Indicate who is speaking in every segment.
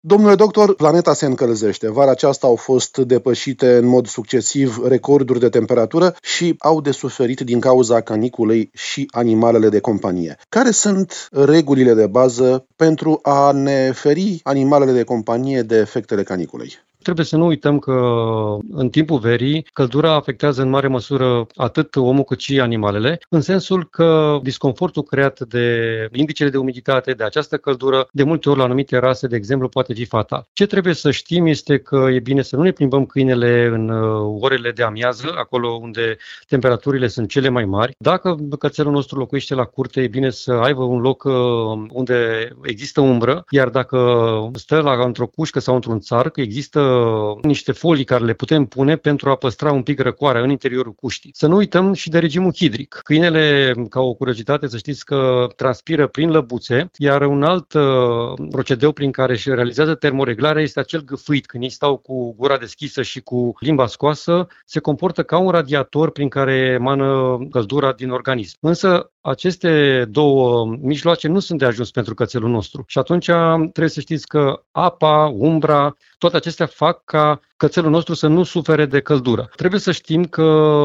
Speaker 1: Domnule doctor, planeta se încălzește. Vara aceasta au fost depășite în mod succesiv recorduri de temperatură și au de suferit din cauza caniculei și animalele de companie. Care sunt regulile de bază pentru a ne feri animalele de companie de efectele caniculei?
Speaker 2: Trebuie să nu uităm că în timpul verii căldura afectează în mare măsură atât omul cât și animalele, în sensul că disconfortul creat de indicele de umiditate, de această căldură, de multe ori la anumite rase, de exemplu, poate fi fatal. Ce trebuie să știm este că e bine să nu ne plimbăm câinele în orele de amiază, acolo unde temperaturile sunt cele mai mari. Dacă cățelul nostru locuiește la curte, e bine să aibă un loc unde există umbră, iar dacă stă într-o cușcă sau într-un țarc, există niște folii care le putem pune pentru a păstra un pic răcoarea în interiorul cuștii. Să nu uităm și de regimul hidric. Câinele, ca o curiozitate, să știți că transpiră prin lăbuțe, iar un alt procedeu prin care își realizează termoreglarea este acel gâfâit. Când ei stau cu gura deschisă și cu limba scoasă, se comportă ca un radiator prin care emană căldura din organism. Însă aceste două mijloace nu sunt de ajuns pentru cățelul nostru. Și atunci trebuie să știți că apa, umbra, toate acestea fac ca cățelul nostru să nu sufere de căldură. Trebuie să știm că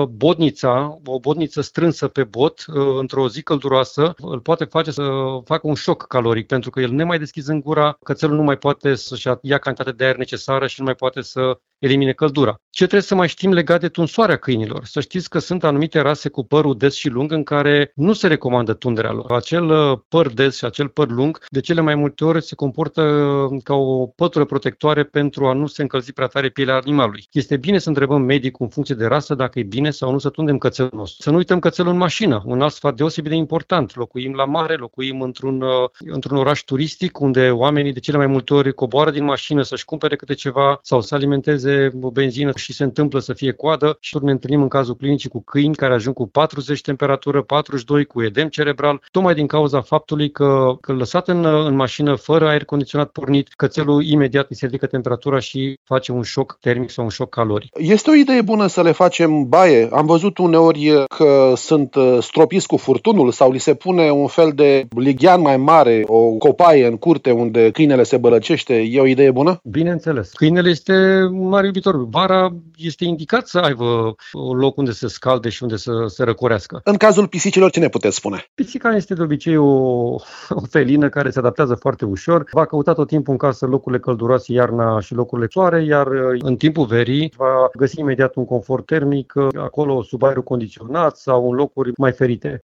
Speaker 2: o bodniță strânsă pe bot, într-o zi călduroasă, îl poate face să facă un șoc caloric, pentru că el, nemai deschizând gura, cățelul nu mai poate să-și ia cantitatea de aer necesară și nu mai poate să elimine căldura. Ce trebuie să mai știm legat de tunsoarea câinilor? Să știți că sunt anumite rase cu părul des și lung în care nu se recomandă tunderea lor. Acel păr des și acel păr lung, de cele mai multe ori se comportă ca o pătură protectoare pentru a nu se încălzi prea tare pielea animalului. Este bine să întrebăm medicul în funcție de rasă dacă e bine sau nu să tundem cățelul nostru. Să nu uităm cățelul în mașină, un alt sfat deosebit de important. Locuim la mare, locuim într-un oraș turistic unde oamenii de cele mai multe ori coboară din mașină să-și cumpere câte ceva sau să alimenteze o benzină și se întâmplă să fie coadă și ne întâlnim în cazul clinicii cu câini care ajung cu 40 temperatură, 42 cu edem cerebral, tocmai din cauza faptului că lăsat în mașină fără aer condiționat pornit, cățelul imediat îi se ridică temperatura și face un șoc termic sau un șoc caloric.
Speaker 1: Este o idee bună să le facem baie? Am văzut uneori că sunt stropiți cu furtunul sau li se pune un fel de lighean mai mare, o copaie în curte unde câinele se bălăcește. E o idee bună?
Speaker 2: Bineînțeles. Câinele este un mare iubitor. Vara este indicat să aibă un loc unde să scalde și unde să se răcorească.
Speaker 1: În cazul pisicilor, ce ne puteți spune?
Speaker 2: Pisica este de obicei o felină care se adaptează foarte ușor. Va căuta tot timpul în casă locurile călduroase iarna și locurile soare, iar în timpul verii va găsi imediat un confort termic acolo sub aerul condiționat sau în locuri mai ferite.